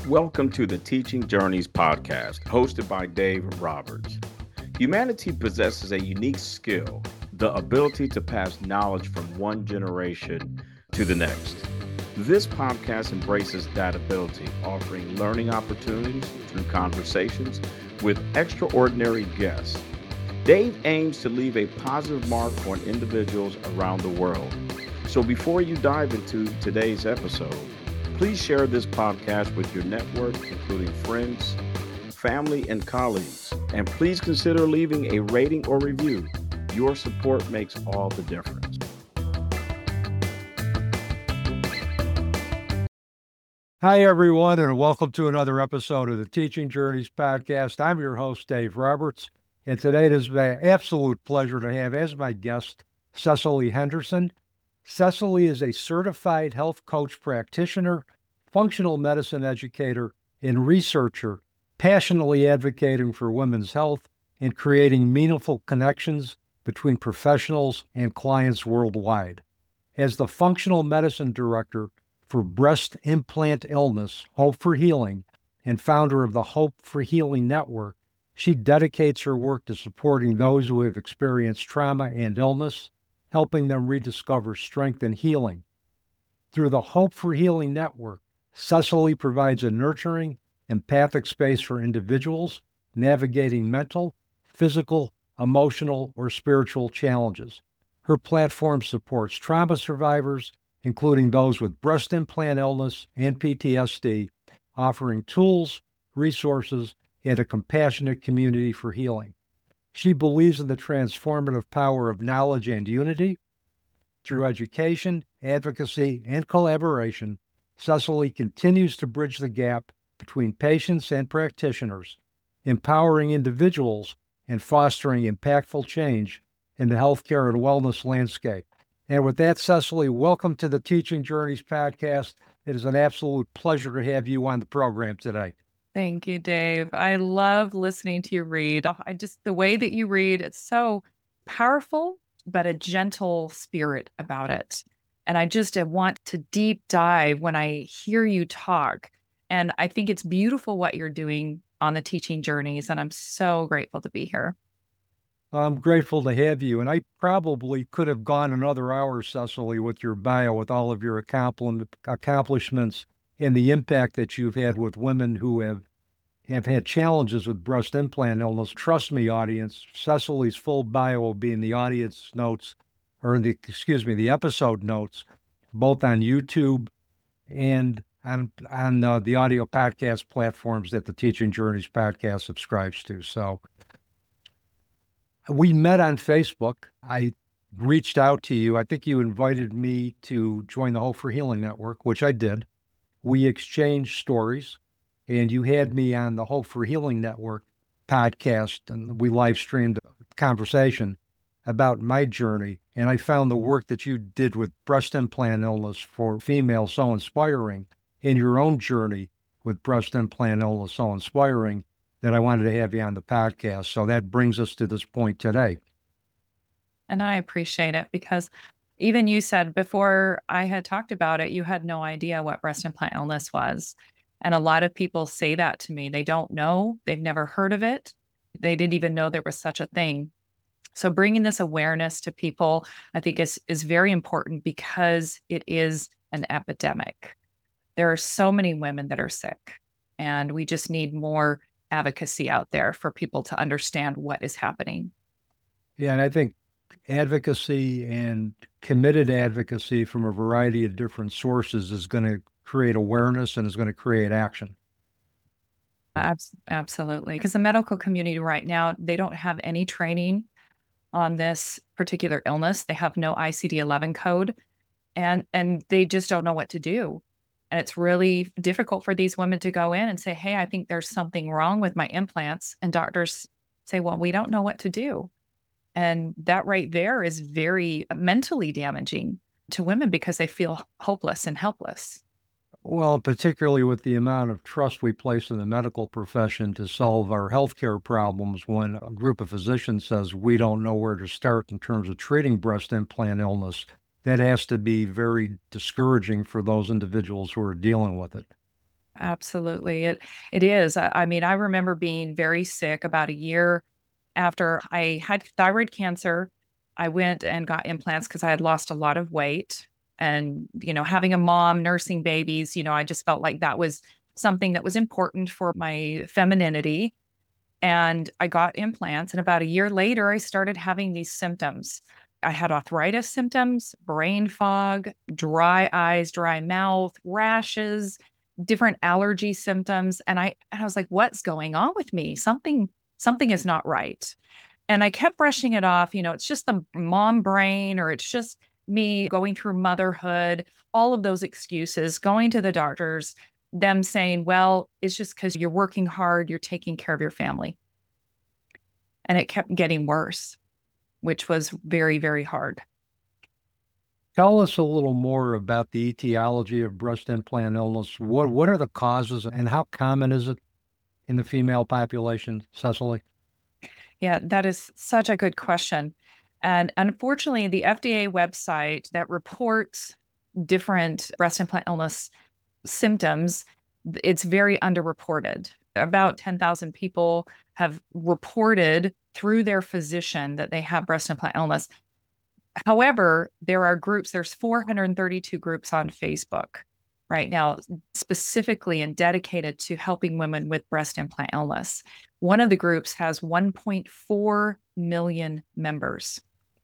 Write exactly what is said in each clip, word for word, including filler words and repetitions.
Welcome to the Teaching Journeys podcast, hosted by Dave Roberts. Humanity possesses a unique skill, the ability to pass knowledge from one generation to the next. This podcast embraces that ability, offering learning opportunities through conversations with extraordinary guests. Dave aims to leave a positive mark on individuals around the world. So before you dive into today's episode, please share this podcast with your network, including friends, family, and colleagues. And please consider leaving a rating or review. Your support makes all the difference. Hi, everyone, and welcome to another episode of the Teaching Journeys podcast. I'm your host, Dave Roberts, and today it is my absolute pleasure to have as my guest Cecily Henderson. Cecily is a certified health coach practitioner, functional medicine educator, and researcher, passionately advocating for women's health and creating meaningful connections between professionals and clients worldwide. As the functional medicine director for breast implant illness, Hope for Healing, and founder of the Hope for Healing Network, she dedicates her work to supporting those who have experienced trauma and illness, helping them rediscover strength and healing. Through the Hope for Healing Network, Cecily provides a nurturing, empathic space for individuals navigating mental, physical, emotional, or spiritual challenges. Her platform supports trauma survivors, including those with breast implant illness and P T S D, offering tools, resources, and a compassionate community for healing. She believes in the transformative power of knowledge and unity. Through education, advocacy, and collaboration, Cecily continues to bridge the gap between patients and practitioners, empowering individuals and fostering impactful change in the healthcare and wellness landscape. And with that, Cecily, welcome to the Teaching Journeys podcast. It is an absolute pleasure to have you on the program today. Thank you, Dave. I love listening to you read. I just, the way that you read, it's so powerful, but a gentle spirit about it. And I just I want to deep dive when I hear you talk. And I think it's beautiful what you're doing on the Teaching Journeys. And I'm so grateful to be here. I'm grateful to have you. And I probably could have gone another hour, Cecily, with your bio, with all of your accompli- accomplishments and the impact that you've had with women who have, have had challenges with breast implant illness. Trust me, audience, Cecily's full bio will be in the audience notes, or in the, excuse me, the episode notes, both on YouTube and on, on uh, the audio podcast platforms that the Teaching Journeys podcast subscribes to. So we met on Facebook. I reached out to you. I think you invited me to join the Hope for Healing Network, which I did. We exchanged stories, and you had me on the Hope for Healing Network podcast, and we live streamed a conversation about my journey. And I found the work that you did with breast implant illness for females so inspiring, in your own journey with breast implant illness so inspiring, that I wanted to have you on the podcast. So that brings us to this point today. And I appreciate it because even you said before I had talked about it, you had no idea what breast implant illness was. And a lot of people say that to me. They don't know. They've never heard of it. They didn't even know there was such a thing. So bringing this awareness to people, I think is, is very important because it is an epidemic. There are so many women that are sick, and we just need more advocacy out there for people to understand what is happening. Yeah, and I think advocacy and committed advocacy from a variety of different sources is going to create awareness and is going to create action. Absolutely. Because the medical community right now, they don't have any training on this particular illness. They have no I C D eleven code, and, and they just don't know what to do. And it's really difficult for these women to go in and say, hey, I think there's something wrong with my implants. And doctors say, well, we don't know what to do. And that right there is very mentally damaging to women because they feel hopeless and helpless. Well, particularly with the amount of trust we place in the medical profession to solve our healthcare problems, when a group of physicians says we don't know where to start in terms of treating breast implant illness, that has to be very discouraging for those individuals who are dealing with it. Absolutely. It it is. I, I mean, I remember being very sick about a year after I had thyroid cancer. I went and got implants because I had lost a lot of weight. And, you know, having a mom, nursing babies, you know, I just felt like that was something that was important for my femininity. And I got implants. And about a year later, I started having these symptoms. I had arthritis symptoms, brain fog, dry eyes, dry mouth, rashes, different allergy symptoms. And I, and I was like, what's going on with me? Something, something is not right. And I kept brushing it off. You know, it's just the mom brain, or it's just me going through motherhood, all of those excuses, going to the doctors, them saying, well, it's just because you're working hard, you're taking care of your family. And it kept getting worse, which was very, very hard. Tell us a little more about the etiology of breast implant illness. What what are the causes and how common is it in the female population, Cecily? Yeah, that is such a good question. And unfortunately, the F D A website that reports different breast implant illness symptoms, it's very underreported. About ten thousand people have reported through their physician that they have breast implant illness. However, there are groups, there's four hundred thirty-two groups on Facebook right now, specifically and dedicated to helping women with breast implant illness. One of the groups has one point four million members.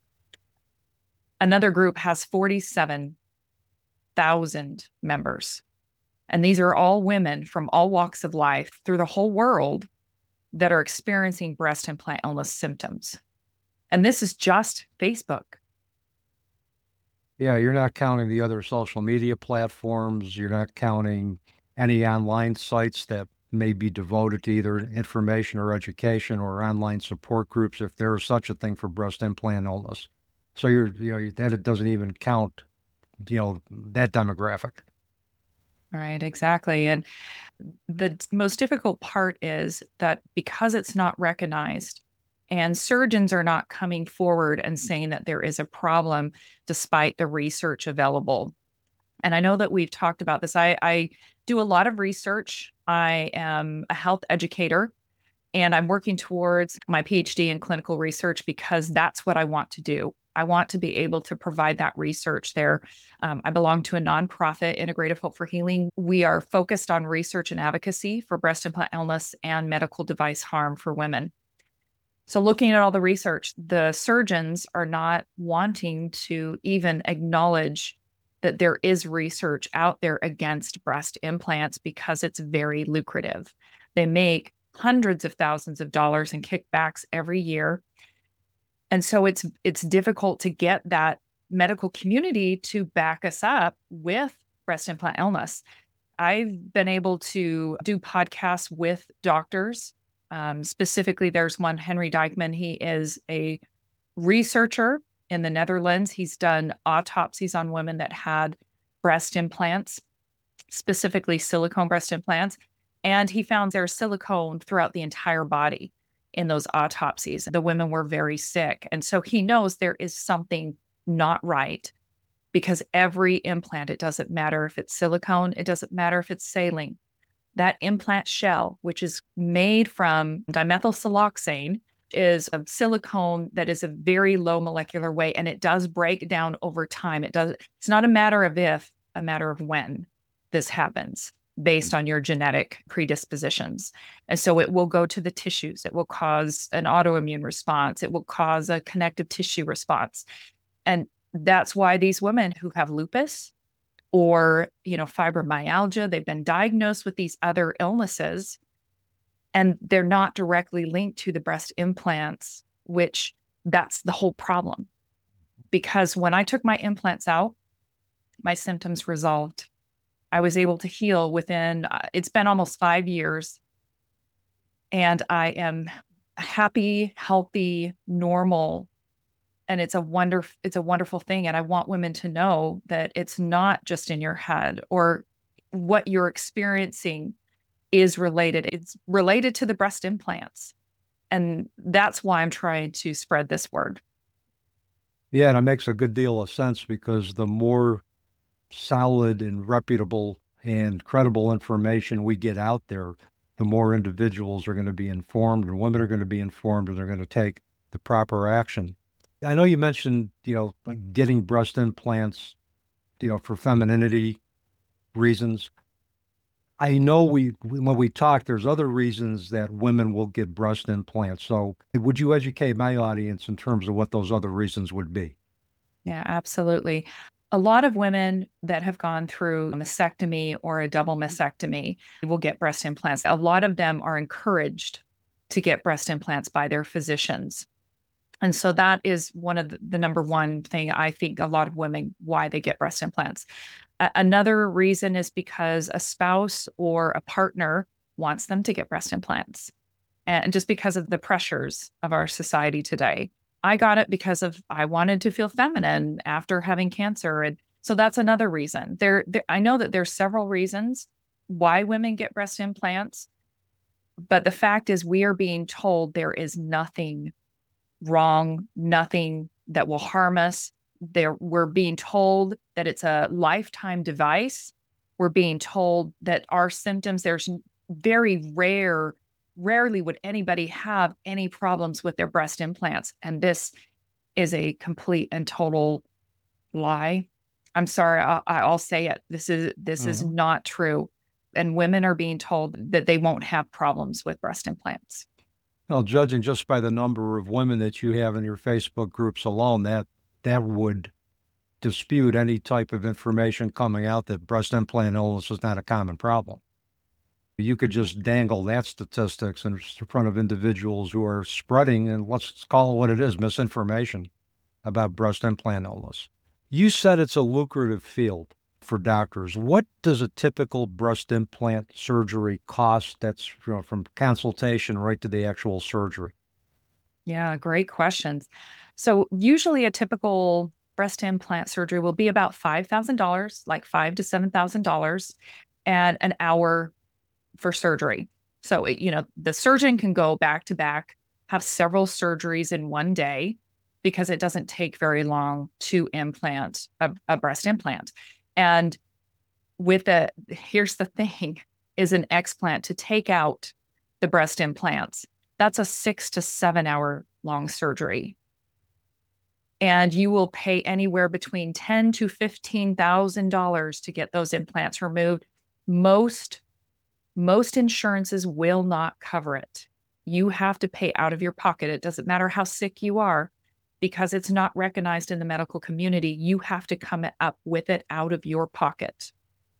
Another group has forty-seven thousand members. And these are all women from all walks of life through the whole world that are experiencing breast implant illness symptoms. And this is just Facebook. Yeah, you're not counting the other social media platforms. You're not counting any online sites that may be devoted to either information or education or online support groups, if there is such a thing for breast implant illness. So you're, you know, that it doesn't even count, you know, that demographic. Right, exactly. And the most difficult part is that because it's not recognized and surgeons are not coming forward and saying that there is a problem despite the research available. And I know that we've talked about this. I, I do a lot of research. I am a health educator, and I'm working towards my PhD in clinical research because that's what I want to do. I want to be able to provide that research there. Um, I belong to a nonprofit, Integrative Hope for Healing. We are focused on research and advocacy for breast implant illness and medical device harm for women. So looking at all the research, the surgeons are not wanting to even acknowledge that there is research out there against breast implants because it's very lucrative. They make hundreds of thousands of dollars in kickbacks every year. And so it's it's difficult to get that medical community to back us up with breast implant illness. I've been able to do podcasts with doctors. Um, specifically, there's one, Henry Dijkman. He is a researcher in the Netherlands. He's done autopsies on women that had breast implants, specifically silicone breast implants. And he found there's silicone throughout the entire body in those autopsies. The women were very sick. And so he knows there is something not right because every implant, it doesn't matter if it's silicone, it doesn't matter if it's saline. That implant shell, which is made from dimethylsiloxane, is a silicone that is a very low molecular weight, and it does break down over time. It does. It's not a matter of if, a matter of when this happens based on your genetic predispositions. And so it will go to the tissues. It will cause an autoimmune response. It will cause a connective tissue response. And that's why these women who have lupus or, you know, fibromyalgia, they've been diagnosed with these other illnesses, and they're not directly linked to the breast implants, which that's the whole problem. Because when I took my implants out, my symptoms resolved. I was able to heal within, uh, it's been almost five years. And I am happy, healthy, normal. And it's a wonder, it's a wonderful thing. And I want women to know that it's not just in your head, or what you're experiencing is related. It's related to the breast implants. And that's why I'm trying to spread this word. Yeah, and it makes a good deal of sense because the more solid and reputable and credible information we get out there, the more individuals are going to be informed, and women are going to be informed, and they're going to take the proper action. I know you mentioned, you know, like getting breast implants, you know, for femininity reasons. I know we, when we talk, there's other reasons that women will get breast implants. So would you educate my audience in terms of what those other reasons would be? Yeah, absolutely. A lot of women that have gone through a mastectomy or a double mastectomy will get breast implants. A lot of them are encouraged to get breast implants by their physicians. And so that is one of the, the number one thing I think a lot of women, why they get breast implants. A- another reason is because a spouse or a partner wants them to get breast implants. And just because of the pressures of our society today. I got it because of I wanted to feel feminine after having cancer. And so that's another reason. There, there I know that there's several reasons why women get breast implants, but the fact is we are being told there is nothing wrong, nothing that will harm us. There, we're being told that it's a lifetime device. We're being told that our symptoms, there's very rare, rarely would anybody have any problems with their breast implants. And this is a complete and total lie. I'm sorry, I, I'll say it. This is this mm-hmm. is not true. And women are being told that they won't have problems with breast implants. Well, judging just by the number of women that you have in your Facebook groups alone, that that would dispute any type of information coming out that breast implant illness is not a common problem. You could just dangle that statistics in front of individuals who are spreading, and let's call it what it is, misinformation about breast implant illness. You said it's a lucrative field for doctors. What does a typical breast implant surgery cost? That's, you know, from consultation right to the actual surgery. Yeah, great questions. So usually a typical breast implant surgery will be about five thousand dollars, like five thousand to seven thousand dollars, and an hour for surgery. So, it, you know, the surgeon can go back to back, have several surgeries in one day because it doesn't take very long to implant a, a breast implant. And with a, here's the thing, is an explant to take out the breast implants. That's a six to seven hour long surgery. And you will pay anywhere between ten thousand to fifteen thousand dollars to get those implants removed. Most Most insurances will not cover it. You have to pay out of your pocket. It doesn't matter how sick you are, because it's not recognized in the medical community. You have to come up with it out of your pocket.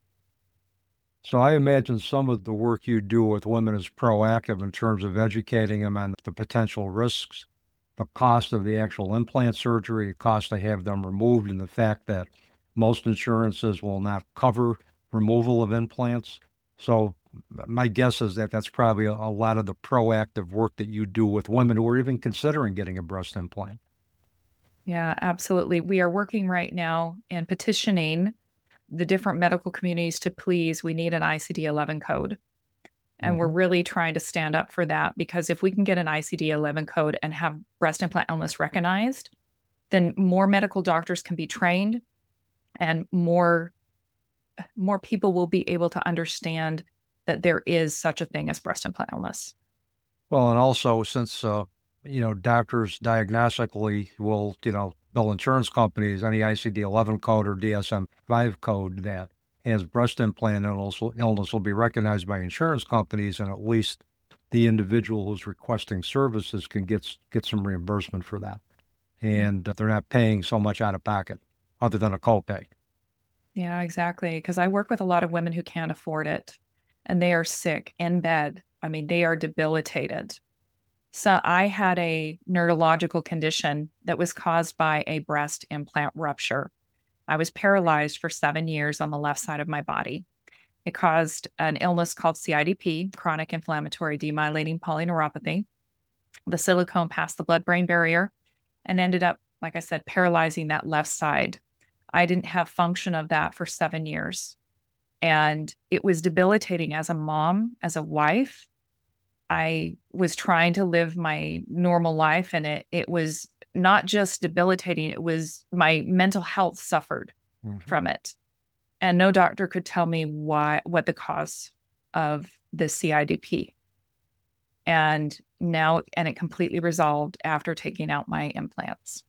So I imagine some of the work you do with women is proactive in terms of educating them on the potential risks, the cost of the actual implant surgery, the cost to have them removed, and the fact that most insurances will not cover removal of implants. So my guess is that that's probably a, a lot of the proactive work that you do with women who are even considering getting a breast implant. Yeah, absolutely. We are working right now and petitioning the different medical communities to please, we need an I C D eleven code. And mm-hmm. we're really trying to stand up for that, because if we can get an I C D eleven code and have breast implant illness recognized, then more medical doctors can be trained, and more, more people will be able to understand that there is such a thing as breast implant illness. Well, and also since, uh, you know, doctors diagnostically will, you know, bill insurance companies any I C D eleven code or D S M five code that has breast implant illness, illness will be recognized by insurance companies, and at least the individual who's requesting services can get, get some reimbursement for that. And they're not paying so much out of pocket other than a copay. Yeah, exactly. Because I work with a lot of women who can't afford it, and they are sick in bed. I mean, they are debilitated. So I had a neurological condition that was caused by a breast implant rupture. I was paralyzed for seven years on the left side of my body. It caused an illness called C I D P, chronic inflammatory demyelinating polyneuropathy. The silicone passed the blood-brain barrier and ended up, like I said, paralyzing that left side. I didn't have function of that for seven years. And it was debilitating as a mom, as a wife. I was trying to live my normal life, and it it was not just debilitating, it was my mental health suffered mm-hmm. from it. And no doctor could tell me why, what the cause of the C I D P. And now, and it completely resolved after taking out my implants.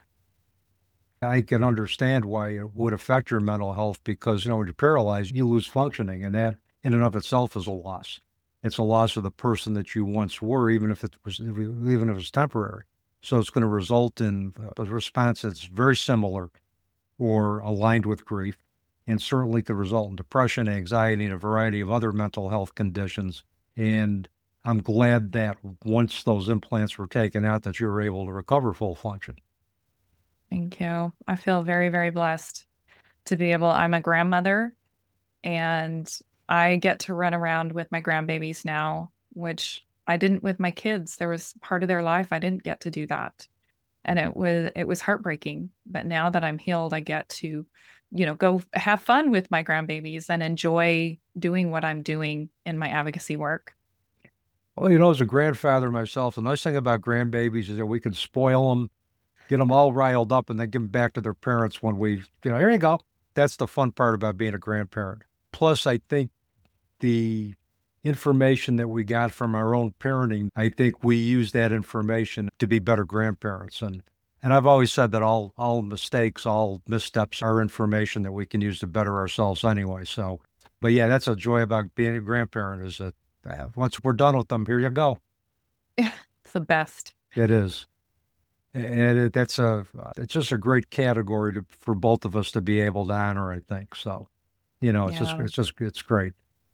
I can understand why it would affect your mental health because, you know, when you're paralyzed, you lose functioning, and that in and of itself is a loss. It's a loss of the person that you once were, even if it was, even if it's temporary. So it's going to result in a response that's very similar or aligned with grief, and certainly could result in depression, anxiety, and a variety of other mental health conditions. And I'm glad that once those implants were taken out, that you were able to recover full function. Thank you. I feel very, very blessed to be able, I'm a grandmother and I get to run around with my grandbabies now, which I didn't with my kids. There was part of their life I didn't get to do that. And it was, it was heartbreaking. But now that I'm healed, I get to, you know, go have fun with my grandbabies and enjoy doing what I'm doing in my advocacy work. Well, you know, as a grandfather myself, the nice thing about grandbabies is that we can spoil them, get them all riled up, and then give them back to their parents when we, you know, here you go. That's the fun part about being a grandparent. Plus, I think the information that we got from our own parenting, I think we use that information to be better grandparents. And and I've always said that all all mistakes, all missteps are information that we can use to better ourselves anyway. So, but yeah, that's a joy about being a grandparent is that uh, once we're done with them, here you go. It's the best. It is. And it, that's a, it's just a great category to, for both of us to be able to honor, I think. So, you know, it's just, Yeah. it's just, it's great.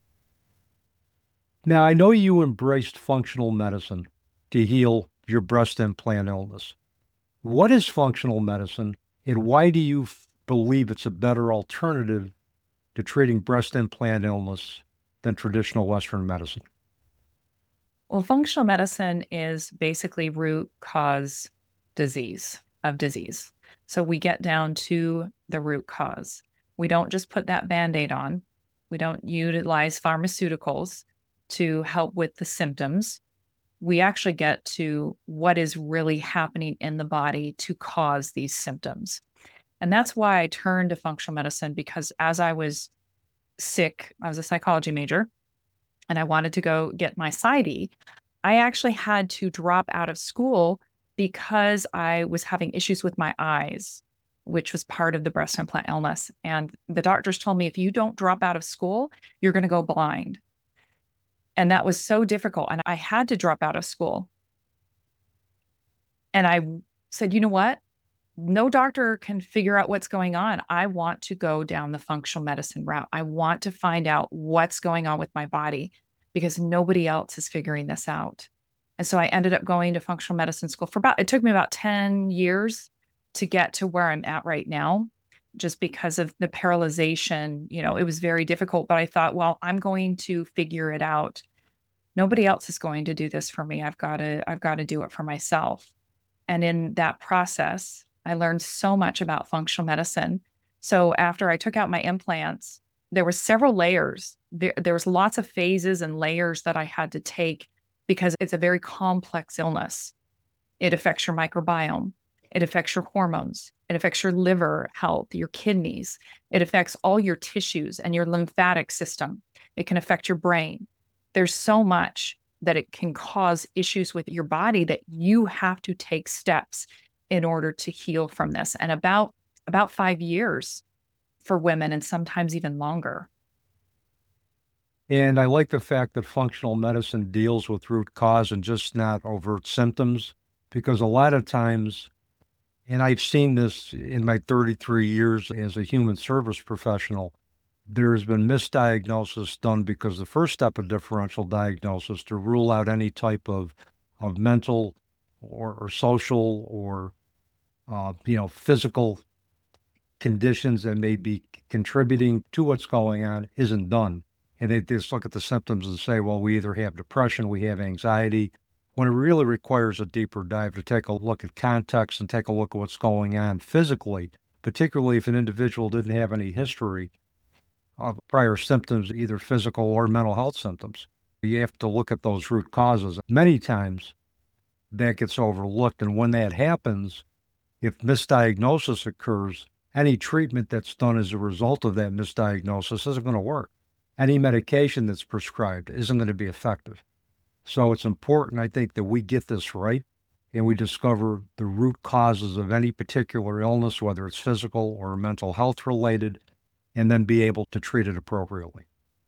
Now, I know you embraced functional medicine to heal your breast implant illness. What is functional medicine, and why do you f- believe it's a better alternative to treating breast implant illness than traditional Western medicine? Well, functional medicine is basically root cause disease of disease. So we get down to the root cause. We don't just put that Band-Aid on. We don't utilize pharmaceuticals to help with the symptoms. We actually get to what is really happening in the body to cause these symptoms. And that's why I turned to functional medicine, because as I was sick, I was a psychology major and I wanted to go get my PsyD. I actually had to drop out of school because I was having issues with my eyes, which was part of the breast implant illness. And the doctors told me, if you don't drop out of school, you're going to go blind. And that was so difficult. And I had to drop out of school. And I said, you know what? No doctor can figure out what's going on. I want to go down the functional medicine route. I want to find out what's going on with my body because nobody else is figuring this out. And so I ended up going to functional medicine school for about, it took me about ten years to get to where I'm at right now, just because of the paralyzation. You know, it was very difficult, but I thought, well, I'm going to figure it out. Nobody else is going to do this for me. I've got to, I've got to do it for myself. And in that process, I learned so much about functional medicine. So after I took out my implants, there were several layers. There, there was lots of phases and layers that I had to take because it's a very complex illness. It affects your microbiome. It affects your hormones. It affects your liver health, your kidneys. It affects all your tissues and your lymphatic system. It can affect your brain. There's so much that it can cause issues with your body that you have to take steps in order to heal from this. And about, about five years for women, and sometimes even longer. And I like the fact that functional medicine deals with root cause and just not overt symptoms, because a lot of times, and I've seen this in my thirty-three years as a human service professional, there's been misdiagnosis done because the first step of differential diagnosis to rule out any type of, of mental or, or social or, uh, you know, physical conditions that may be contributing to what's going on isn't done. And they just look at the symptoms and say, well, we either have depression, we have anxiety, when it really requires a deeper dive to take a look at context and take a look at what's going on physically, particularly if an individual didn't have any history of prior symptoms, either physical or mental health symptoms. You have to look at those root causes. Many times that gets overlooked. And when that happens, if misdiagnosis occurs, any treatment that's done as a result of that misdiagnosis isn't going to work. Any medication that's prescribed isn't going to be effective. So it's important, I think, that we get this right and we discover the root causes of any particular illness, whether it's physical or mental health related, and then be able to treat it appropriately.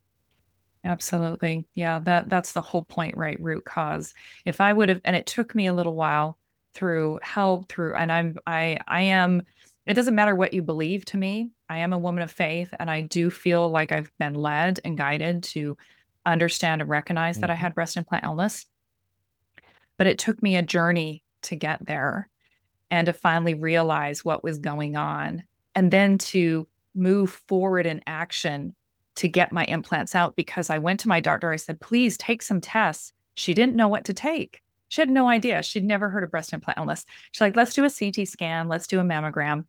Absolutely. Yeah, that that's the whole point, right? Root cause. If I would have, and it took me a little while through help, through, and I'm, I, I am, it doesn't matter what you believe to me. I am a woman of faith, and I do feel like I've been led and guided to understand and recognize mm-hmm. that I had breast implant illness. But it took me a journey to get there and to finally realize what was going on, and then to move forward in action to get my implants out, because I went to my doctor. I said, please take some tests. She didn't know what to take. She had no idea. She'd never heard of breast implant illness. She's like, let's do a C T scan. Let's do a mammogram.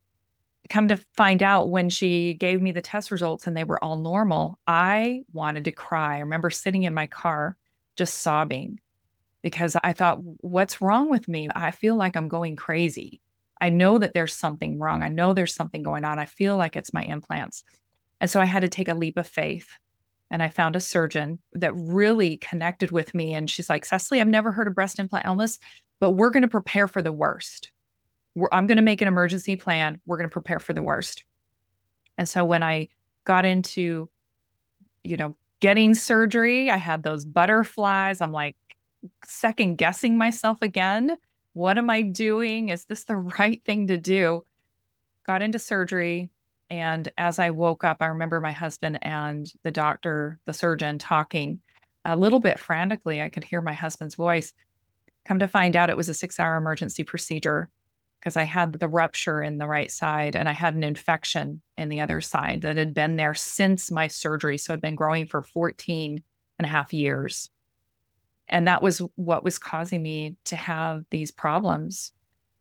Come to find out, when she gave me the test results and they were all normal, I wanted to cry. I remember sitting in my car just sobbing because I thought, what's wrong with me? I feel like I'm going crazy. I know that there's something wrong. I know there's something going on. I feel like it's my implants. And so I had to take a leap of faith, and I found a surgeon that really connected with me. And she's like, Cecily, I've never heard of breast implant illness, but we're going to prepare for the worst. We're, I'm going to make an emergency plan. We're going to prepare for the worst. And so when I got into, you know, getting surgery, I had those butterflies. I'm like second guessing myself again. What am I doing? Is this the right thing to do? Got into surgery. And as I woke up, I remember my husband and the doctor, the surgeon, talking a little bit frantically. I could hear my husband's voice. Come to find out, it was a six-hour emergency procedure because I had the rupture in the right side and I had an infection in the other side that had been there since my surgery. So it had been growing for fourteen and a half years. And that was what was causing me to have these problems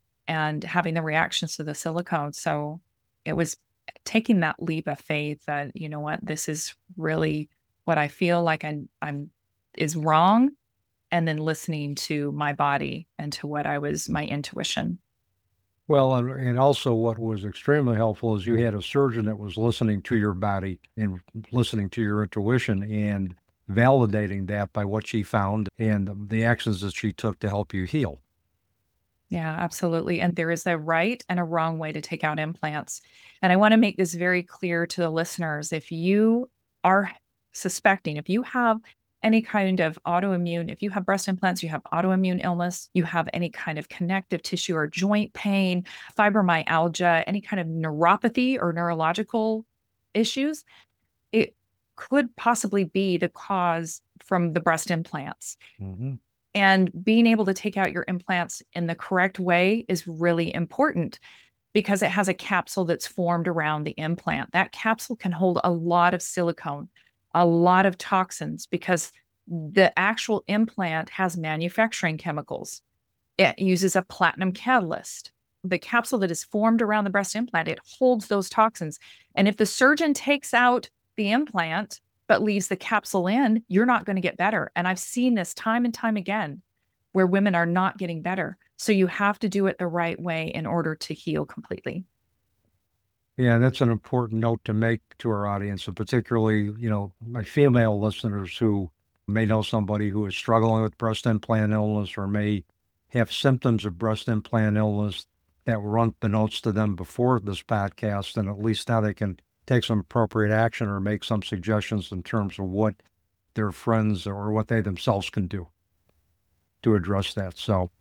and having the reactions to the silicone. So it was taking that leap of faith that, you know what, this is really what I feel like I'm, I'm is wrong. And then listening to my body and to what I was, my intuition. Well, and, and also what was extremely helpful is you had a surgeon that was listening to your body and listening to your intuition and validating that by what she found and the actions that she took to help you heal. Yeah, absolutely. And there is a right and a wrong way to take out implants. And I want to make this very clear to the listeners. If you are suspecting, if you have any kind of autoimmune, if you have breast implants, you have autoimmune illness, you have any kind of connective tissue or joint pain, fibromyalgia, any kind of neuropathy or neurological issues, it could possibly be the cause from the breast implants. Mm-hmm. And being able to take out your implants in the correct way is really important because it has a capsule that's formed around the implant. That capsule can hold a lot of silicone, a lot of toxins, because the actual implant has manufacturing chemicals. It uses a platinum catalyst. The capsule that is formed around the breast implant, it holds those toxins. And if the surgeon takes out the implant but leaves the capsule in, you're not going to get better. And I've seen this time and time again where women are not getting better. So you have to do it the right way in order to heal completely. Yeah, that's an important note to make to our audience, and particularly, you know, my female listeners who may know somebody who is struggling with breast implant illness or may have symptoms of breast implant illness that were unbeknownst to them before this podcast, and at least now they can take some appropriate action or make some suggestions in terms of what their friends or what they themselves can do to address that. So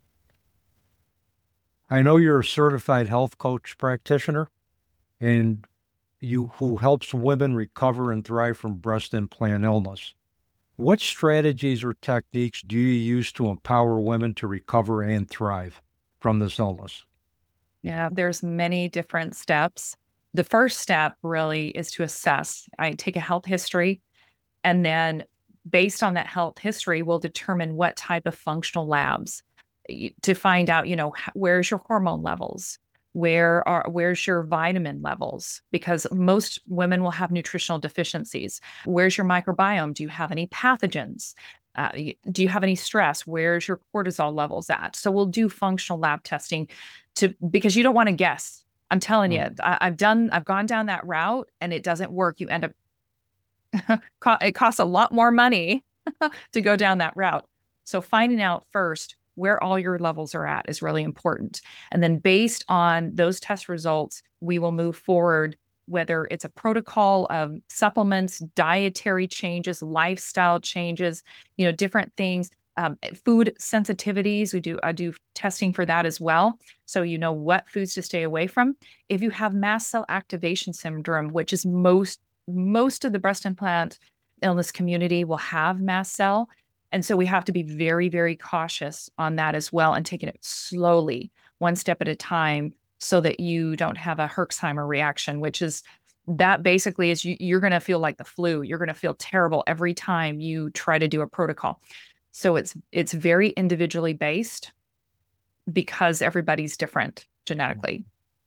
I know you're a certified health coach practitioner and you who helps women recover and thrive from breast implant illness. What strategies or techniques do you use to empower women to recover and thrive from this illness? Yeah, there's many different steps. The first step really is to assess. I take a health history, and then based on that health history, we'll determine what type of functional labs to find out, you know, where's your hormone levels? Where are, where's your vitamin levels? Because most women will have nutritional deficiencies. Where's your microbiome? Do you have any pathogens? Uh, do you have any stress? Where's your cortisol levels at? So we'll do functional lab testing to, because you don't want to guess I'm telling you, Mm. I, I've done, I've gone down that route and it doesn't work. You end up, co- it costs a lot more money to go down that route. So finding out first where all your levels are at is really important. And then based on those test results, we will move forward, whether it's a protocol of supplements, dietary changes, lifestyle changes, you know, different things. Um, food sensitivities, we do, I do testing for that as well. So you know what foods to stay away from. If you have mast cell activation syndrome, which is most, most of the breast implant illness community will have mast cell. And so we have to be very, very cautious on that as well and taking it slowly, one step at a time, so that you don't have a Herxheimer reaction, which is that basically is you, you're going to feel like the flu. You're going to feel terrible every time you try to do a protocol. So it's it's very individually based because everybody's different genetically.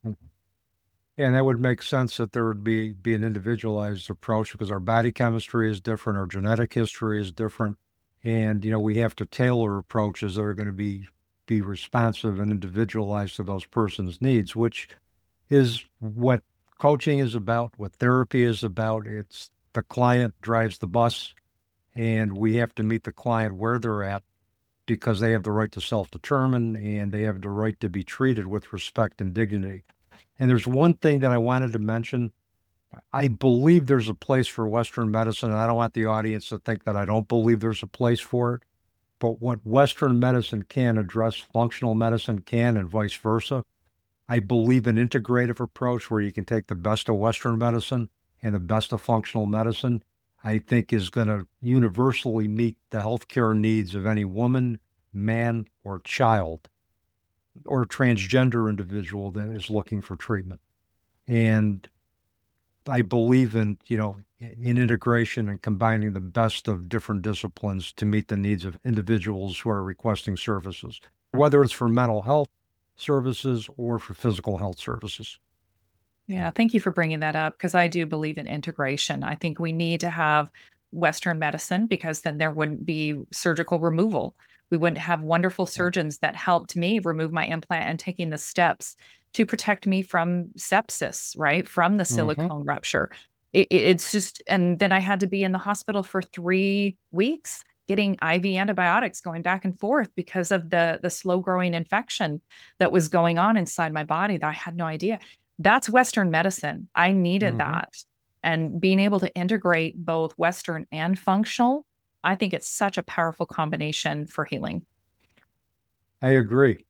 And that would make sense that there would be, be an individualized approach because our body chemistry is different, our genetic history is different. And, you know, we have to tailor approaches that are going to be, be responsive and individualized to those person's needs, which is what coaching is about, what therapy is about. It's the client drives the bus, and we have to meet the client where they're at because they have the right to self-determine and they have the right to be treated with respect and dignity. And there's one thing that I wanted to mention. I believe there's a place for Western medicine, and I don't want the audience to think that I don't believe there's a place for it. But what Western medicine can address, functional medicine can, and vice versa. I believe an integrative approach where you can take the best of Western medicine and the best of functional medicine, I think is going to universally meet the healthcare needs of any woman, man, or child, or transgender individual that is looking for treatment. And I believe in, you know, in integration and combining the best of different disciplines to meet the needs of individuals who are requesting services, whether it's for mental health services or for physical health services. Yeah, thank you for bringing that up because I do believe in integration. I think we need to have Western medicine because then there wouldn't be surgical removal. We wouldn't have wonderful surgeons that helped me remove my implant and taking the steps to protect me from sepsis, right? From the silicone mm-hmm. rupture. It, it, it's just, and then I had to be in the hospital for three weeks getting I V antibiotics going back and forth because of the, the slow growing infection that was going on inside my body that I had no idea. That's Western medicine. I needed mm-hmm. that. And being able to integrate both Western and functional, I think it's such a powerful combination for healing. I agree.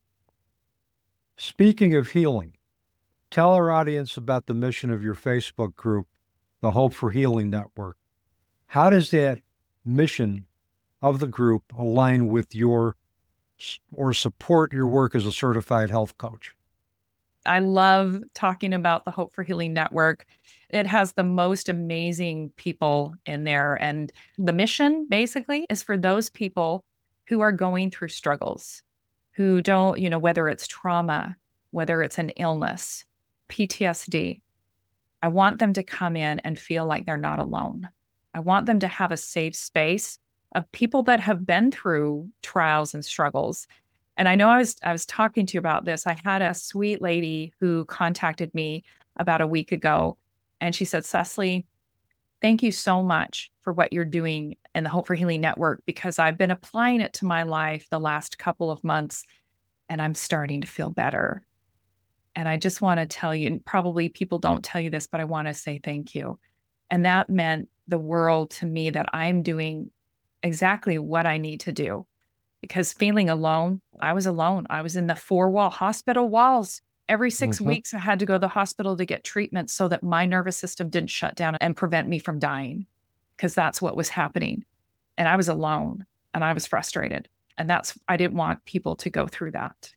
Speaking of healing, tell our audience about the mission of your Facebook group, the Hope for Healing Network. How does that mission of the group align with your or support your work as a certified health coach? I love talking about the Hope for Healing Network. It has the most amazing people in there. And the mission basically is for those people who are going through struggles, who don't, you know, whether it's trauma, whether it's an illness, P T S D. I want them to come in and feel like they're not alone. I want them to have a safe space of people that have been through trials and struggles. And I know I was I was talking to you about this. I had a sweet lady who contacted me about a week ago, and she said, Cecily, thank you so much for what you're doing in the Hope for Healing Network, because I've been applying it to my life the last couple of months, and I'm starting to feel better. And I just want to tell you, and probably people don't tell you this, but I want to say thank you. And that meant the world to me that I'm doing exactly what I need to do. Because feeling alone, I was alone. I was in the four-wall hospital walls. Every six mm-hmm. weeks, I had to go to the hospital to get treatment so that my nervous system didn't shut down and prevent me from dying, because that's what was happening. And I was alone and I was frustrated. And that's, I didn't want people to go through that.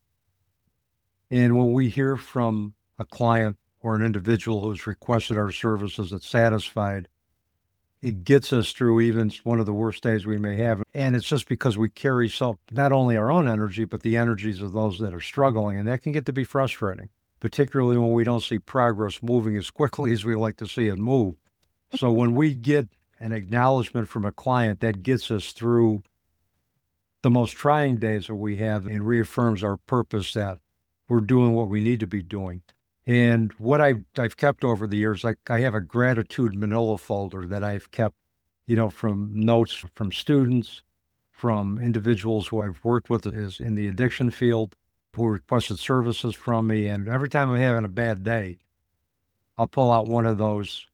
And when we hear from a client or an individual who's requested our services that's satisfied, it gets us through even one of the worst days we may have. And it's just because we carry so not only our own energy, but the energies of those that are struggling. And that can get to be frustrating, particularly when we don't see progress moving as quickly as we like to see it move. So when we get an acknowledgement from a client, that gets us through the most trying days that we have and reaffirms our purpose that we're doing what we need to be doing. And what I've, I've kept over the years, like I have a gratitude manila folder that I've kept, you know, from notes from students, from individuals who I've worked with is in the addiction field, who requested services from me. And every time I'm having a bad day, I'll pull out one of those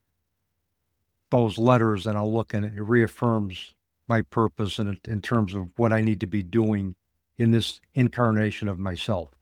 those letters and I'll look and it reaffirms my purpose in in terms of what I need to be doing in this incarnation of myself.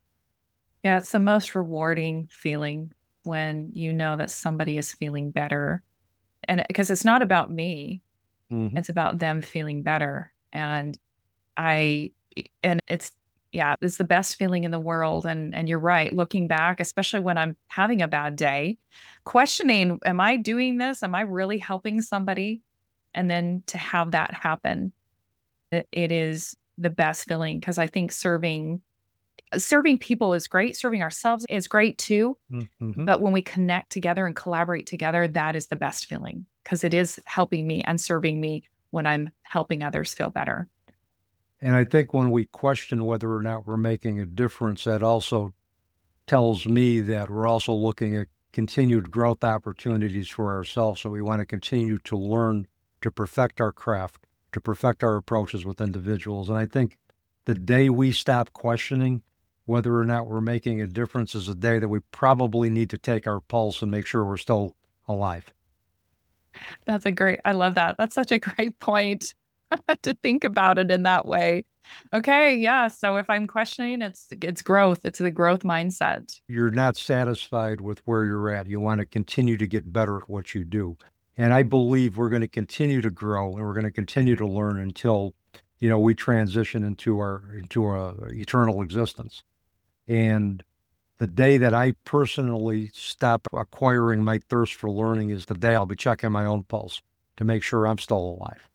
Yeah, it's the most rewarding feeling when you know that somebody is feeling better. And because it's not about me, Mhm. it's about them feeling better. And I, and it's, yeah, it's the best feeling in the world. And and you're right, looking back, especially when I'm having a bad day, questioning, am I doing this? Am I really helping somebody? And then to have that happen, it, it is the best feeling because I think serving serving people is great. Serving ourselves is great too. Mhm. But when we connect together and collaborate together, that is the best feeling because it is helping me and serving me when I'm helping others feel better. And I think when we question whether or not we're making a difference, that also tells me that we're also looking at continued growth opportunities for ourselves. So we want to continue to learn to perfect our craft, to perfect our approaches with individuals. And I think the day we stop questioning whether or not we're making a difference is a day that we probably need to take our pulse and make sure we're still alive. That's a great, I love that. That's such a great point to think about it in that way. Okay, yeah. So if I'm questioning, it's it's growth. It's the growth mindset. You're not satisfied with where you're at. You want to continue to get better at what you do. And I believe we're going to continue to grow and we're going to continue to learn until, you know, we transition into our into a eternal existence. And the day that I personally stop acquiring my thirst for learning is the day I'll be checking my own pulse to make sure I'm still alive.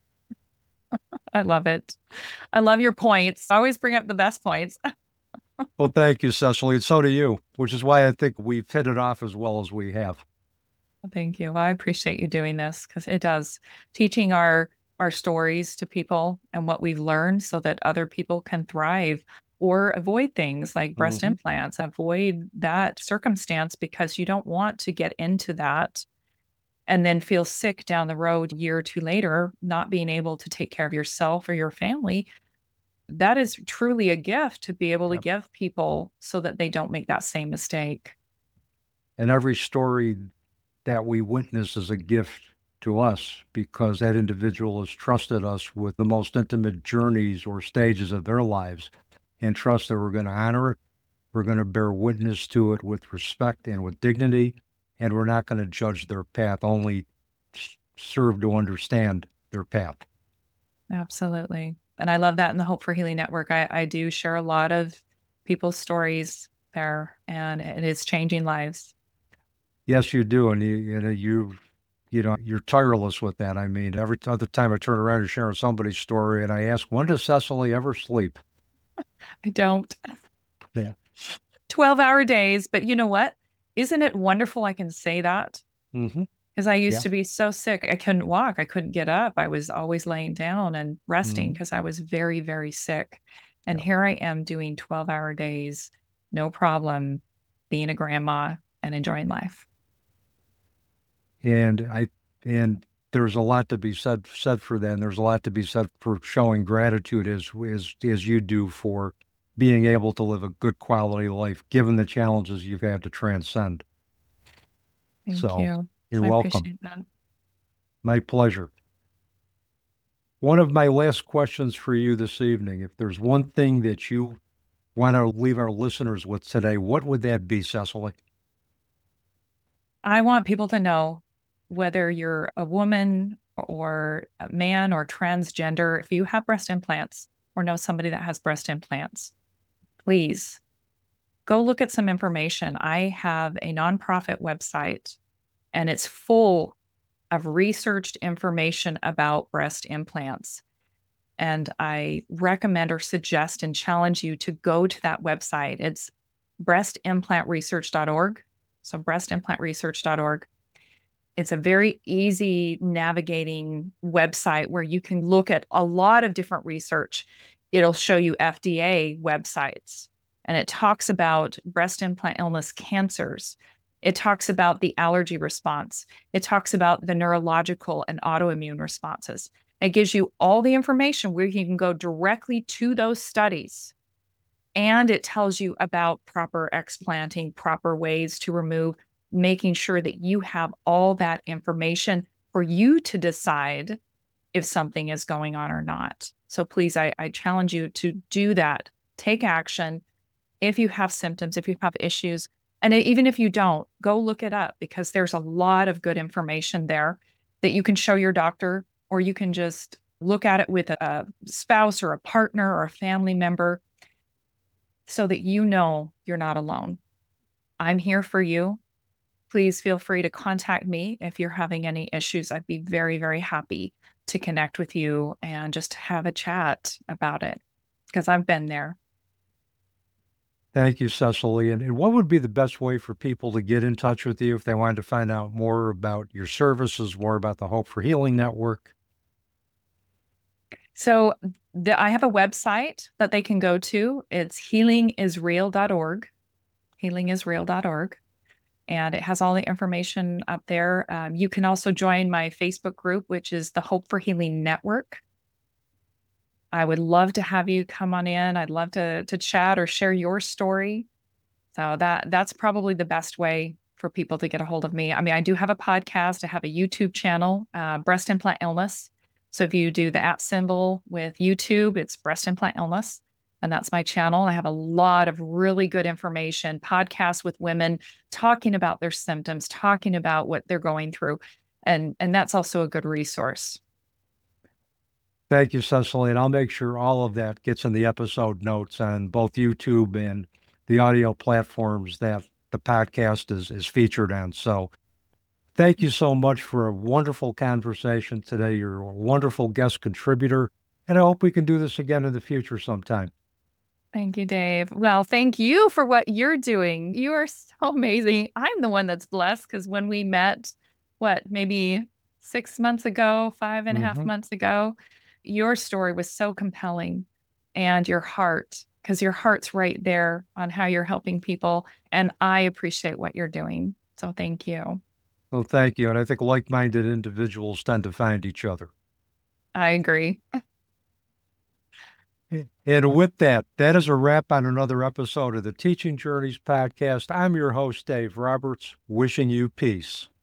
I love it. I love your points. I always bring up the best points. Well, thank you, Cecily. And so do you, which is why I think we've hit it off as well as we have. Thank you. Well, I appreciate you doing this because it does teaching our our stories to people and what we've learned so that other people can thrive or avoid things like breast Mhm. implants, avoid that circumstance because you don't want to get into that and then feel sick down the road a year or two later, not being able to take care of yourself or your family. That is truly a gift to be able to Yep. give people so that they don't make that same mistake. And every story that we witness is a gift to us because that individual has trusted us with the most intimate journeys or stages of their lives and trust that we're going to honor it. We're going to bear witness to it with respect and with dignity, and we're not going to judge their path, only s- serve to understand their path. Absolutely. And I love that in the Hope for Healing Network. I, I do share a lot of people's stories there, and it is changing lives. Yes, you do. And you, you know, you, you know, you're tireless with that. I mean, every other time I turn around and share somebody's story and I ask, when does Cecily ever sleep? I don't. Yeah. twelve hour days, but you know what? Isn't it wonderful I can say that? Mm-hmm. Because I used Yeah. to be so sick. I couldn't walk. I couldn't get up. I was always laying down and resting Mm-hmm. because I was very, very sick. And Yeah. here I am doing twelve hour days, no problem, being a grandma and enjoying life. And I, and there's a lot to be said said for that. And there's a lot to be said for showing gratitude as as as you do for being able to live a good quality life, given the challenges you've had to transcend. Thank So you. you're I welcome. appreciate that. My pleasure. One of my last questions for you this evening, if there's one thing that you want to leave our listeners with today, what would that be, Cecily? I want people to know whether you're a woman or a man or transgender, if you have breast implants or know somebody that has breast implants, please go look at some information. I have a nonprofit website and it's full of researched information about breast implants. And I recommend or suggest and challenge you to go to that website. It's breast implant research dot org. So breast implant research dot org. It's a very easy navigating website where you can look at a lot of different research. It'll show you F D A websites and it talks about breast implant illness cancers. It talks about the allergy response. It talks about the neurological and autoimmune responses. It gives you all the information where you can go directly to those studies. And it tells you about proper explanting, proper ways to remove, making sure that you have all that information for you to decide if something is going on or not. So please, I, I challenge you to do that. Take action. If you have symptoms, if you have issues, and even if you don't, go look it up, because there's a lot of good information there that you can show your doctor, or you can just look at it with a spouse or a partner or a family member so that you know you're not alone. I'm here for you. Please feel free to contact me if you're having any issues. I'd be very, very happy to connect with you and just have a chat about it, because I've been there. Thank you, Cecily. And, and what would be the best way for people to get in touch with you if they wanted to find out more about your services, more about the Hope for Healing Network? So the, I have a website that they can go to. It's healing is real dot org, healing is real dot org. And it has all the information up there. Um, you can also join my Facebook group, which is the Hope for Healing Network. I would love to have you come on in. I'd love to to chat or share your story. So that that's probably the best way for people to get a hold of me. I mean, I do have a podcast. I have a YouTube channel, uh, Breast Implant Illness. So if you do the at symbol with YouTube, it's Breast Implant Illness. And that's my channel. I have a lot of really good information, podcasts with women talking about their symptoms, talking about what they're going through. And, and that's also a good resource. Thank you, Cecily. And I'll make sure all of that gets in the episode notes on both YouTube and the audio platforms that the podcast is, is featured on. So thank you so much for a wonderful conversation today. You're a wonderful guest contributor, and I hope we can do this again in the future sometime. Thank you, Dave. Well, thank you for what you're doing. You are so amazing. I'm the one that's blessed, because when we met, what, maybe six months ago, five and a half Mhm. months ago, your story was so compelling, and your heart, because your heart's right there on how you're helping people. And I appreciate what you're doing. So thank you. Well, thank you. And I think like-minded individuals tend to find each other. I agree. And with that, that is a wrap on another episode of the Teaching Journeys podcast. I'm your host, Dave Roberts, wishing you peace.